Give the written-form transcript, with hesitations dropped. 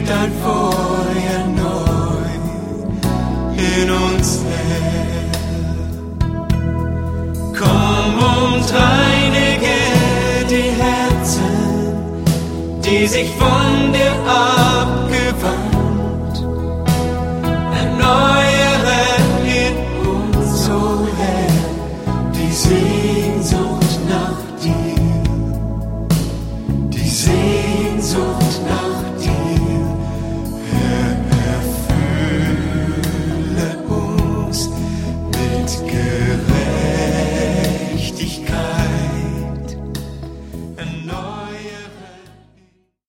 dein Feuer neu in uns her. Komm und reinige die Herzen, die sich von dir abgewandt. Erneuere in uns, o Herr, die Sehnsucht nach dir, die Sehnsucht nach dir. Herr, erfülle uns mit Gerechtigkeit.